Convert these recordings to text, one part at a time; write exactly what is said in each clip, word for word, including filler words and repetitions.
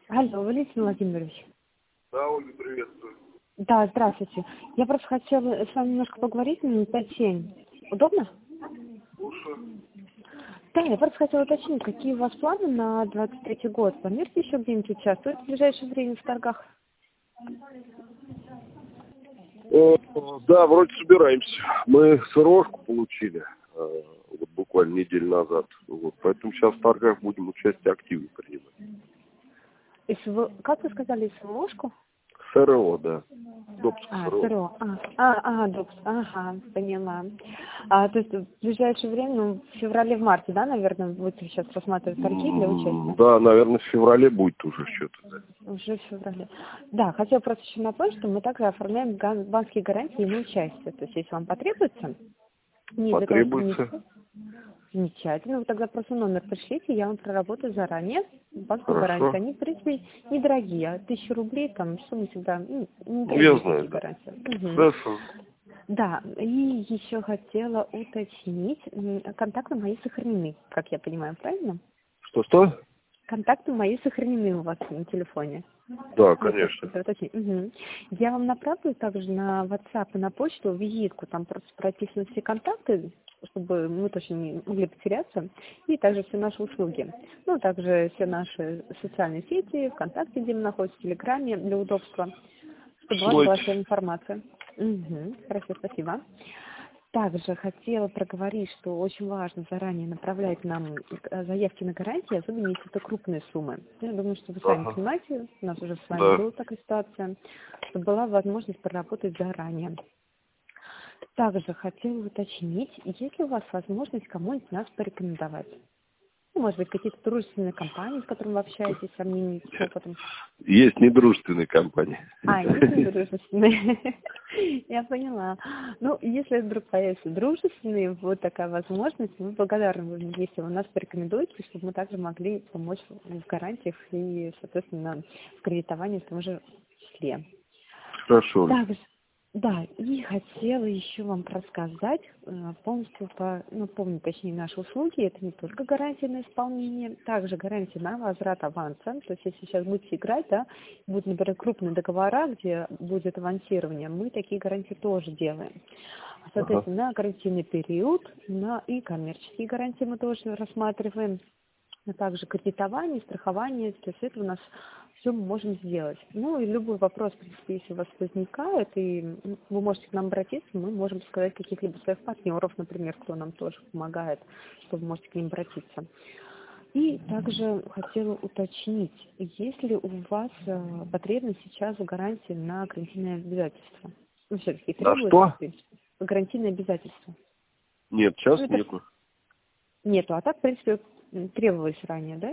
Алло, Валентин Владимирович. Да, Ольга, приветствую. Да, здравствуйте. Я просто хотела с вами немножко поговорить, минут пять-семь. Удобно? Слушаю. Да, я просто хотела уточнить, какие у вас планы на двадцать третий год? Планируете еще где-нибудь участвовать в ближайшее время в торгах? О, да, вроде собираемся. Мы сырожку получили э, вот буквально неделю назад. Вот, поэтому сейчас в торгах будем участие активно принимать. СВ... Как вы сказали, СВОшку? СРО, да. Допуск А, СРО. СРО. А, а, а, допуск. Ага, поняла. А, то есть в ближайшее время, ну, в феврале-в-марте, да, наверное, будете сейчас рассматривать торги для М, участия? Да, наверное, в феврале будет уже что-то. Да. Уже в феврале. Да, хотела просто еще напомнить, что мы также оформляем ган- банковские гарантии на участие. То есть, если вам потребуется, не для того, чтобы не... Потребуется. Замечательно. Вы тогда просто номер пришлите, я вам проработаю заранее. Банковские гарантии, Хорошо. они, в принципе, недорогие. А тысячу рублей, там, сумма всегда, ну, Ну, я недорогие знаю, такие да. гарантии. Мгм. Хорошо. Да, и еще хотела уточнить, м, контакты мои сохранены, как я понимаю, правильно? Что-что? Контакты мои сохранены у вас на телефоне. Да, Я просто конечно. хотела уточнить. Мгм. Я вам направлю также на WhatsApp и на почту визитку, там просто прописаны все контакты, чтобы мы точно не могли потеряться, и также все наши услуги. Ну, также все наши социальные сети, ВКонтакте, где мы находимся, в Телеграме, для удобства, чтобы у вас была вся Ссылайтесь. информация. Угу. Хорошо, спасибо. Также хотела проговорить, что очень важно заранее направлять нам э, заявки на гарантии, особенно если это крупные суммы. Я думаю, что вы сами Ага. понимаете, у нас уже с вами Да. была такая ситуация, чтобы была возможность проработать заранее. Также хотела уточнить, есть ли у вас возможность кому-нибудь нас порекомендовать? Ну, может быть, какие-то дружественные компании, с которыми вы общаетесь, со мнением, с опытом. Есть недружественные компании. А, есть недружественные. Я поняла. Ну, если вдруг появится дружественные, вот такая возможность, мы благодарны будем, если вы нас порекомендуете, чтобы мы также могли помочь в гарантиях и, соответственно, в кредитовании в том же числе. Хорошо. Также, да, и хотела еще вам рассказать, э, полностью по, ну, помню, точнее, наши услуги, это не только гарантия на исполнение, также гарантия на возврат аванса, то есть если сейчас будете играть, да, будут, например, крупные договора, где будет авансирование, мы такие гарантии тоже делаем. Ага. Соответственно, на гарантийный период, на и коммерческие гарантии мы тоже рассматриваем, а также кредитование, страхование, то есть это у нас все мы можем сделать. Ну и любой вопрос, в принципе, если у вас возникает, и м, вы можете к нам обратиться, мы можем сказать каких-либо своих партнеров, например, кто нам тоже помогает, что вы можете к ним обратиться. И также хотела уточнить, есть ли у вас э, потребность сейчас в гарантии на гарантийное обязательство? Ну, все-таки На требуется, в что? принципе, гарантийное обязательство. Нет, сейчас Ну, это нету. нету, а так, в принципе, м, требовалось ранее, да?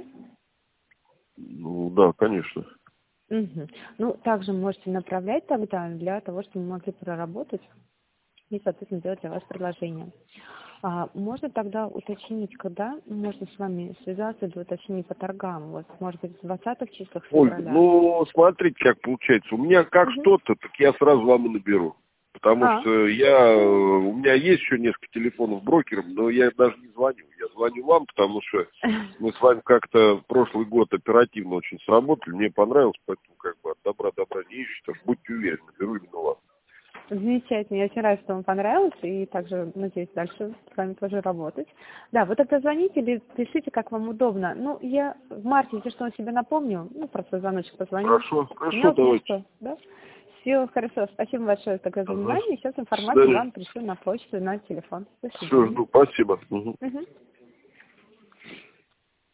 Ну да, конечно. Мгм. Ну, также можете направлять тогда для того, чтобы мы могли проработать и, соответственно, сделать для вас предложение. А, можно тогда уточнить, когда можно с вами связаться для уточнения по торгам? Вот, может быть, в двадцатых числах Ольга, февраля? ну смотрите, как получается. У меня как Мгм. что-то, так я сразу вам и наберу. Потому А, что я, э, у меня есть еще несколько телефонов брокером, но я даже не звоню. Я звоню вам, потому что мы с вами как-то прошлый год оперативно очень сработали, мне понравилось, поэтому как бы от добра добра не ищу, так что будьте уверены, наберу именно вас. замечательно. Я очень рада, что вам понравилось, и также надеюсь дальше с вами тоже работать. Да, вы тогда звоните или пишите, как вам удобно. Ну, я в марте, если что, о себе напомню, ну, просто звоночек позвоню. Хорошо, хорошо, Мелочь, ну давайте. что, да? Все, хорошо. Спасибо большое тогда за Ага. внимание. Сейчас До информацию свидания. вам пришлю на почту и на телефон. До Все, свидания. жду, спасибо. Мгм. Мгм.